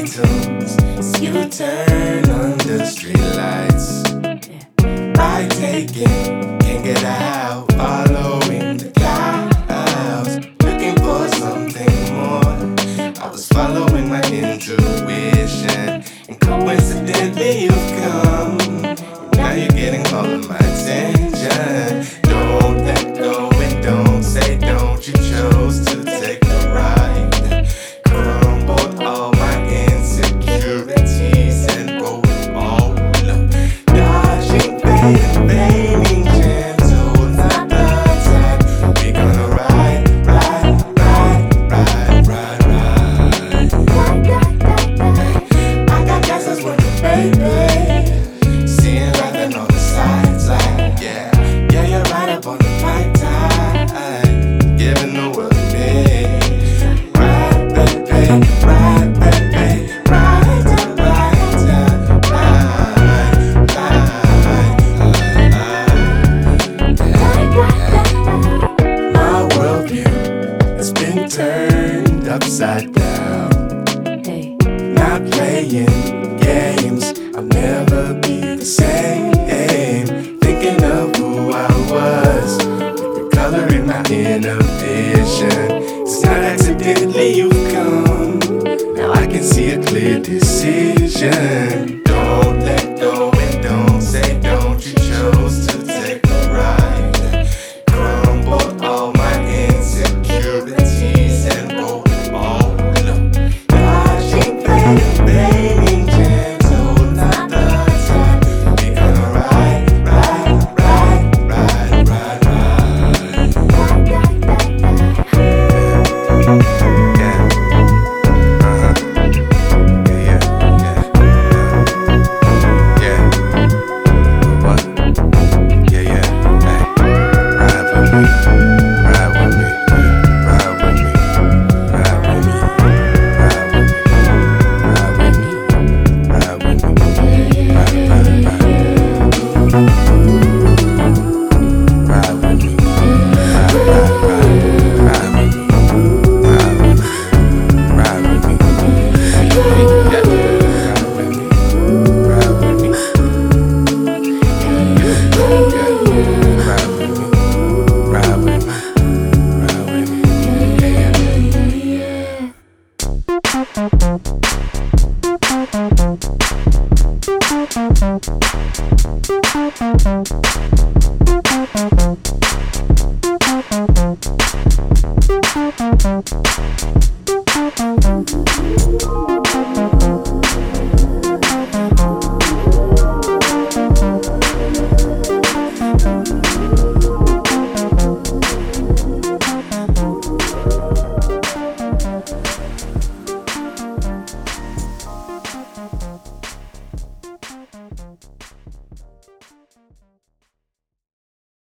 tunes as you turn under streetlights. By taking, can't get out, following the clouds, looking for something more. I was following my intuition, and coincidentally you've come. Now you're getting all of my attention. Don't let go and don't say don't. You chose to take a ride, crumbled all my insecurities and rolled all up, dodging, fading, gentle, not the type. We gonna ride. I got gas that's working, baby. Seeing life and all the sides, like yeah, you're right up on the right tide, giving the world a big ride, baby, ride, baby, ride to my worldview has been turned upside down. Not playing games, I'll never be the same. Thinking of who I was, with the color in my inner vision. It's not accidentally you've come. Now I can see a clear decision. Don't let go and don't say don't. You chose to take a ride, crumbled all my insecurities and rolled all up, dodging, fading, gentle, not the type. We gonna ride. Yeah. Yeah. What? Yeah. Hey, ride with me. Ride with me. Ride with me. Ride with me. Ride with me. Ride with me. Ride with me. Ride with me. Ride with me. Thank you.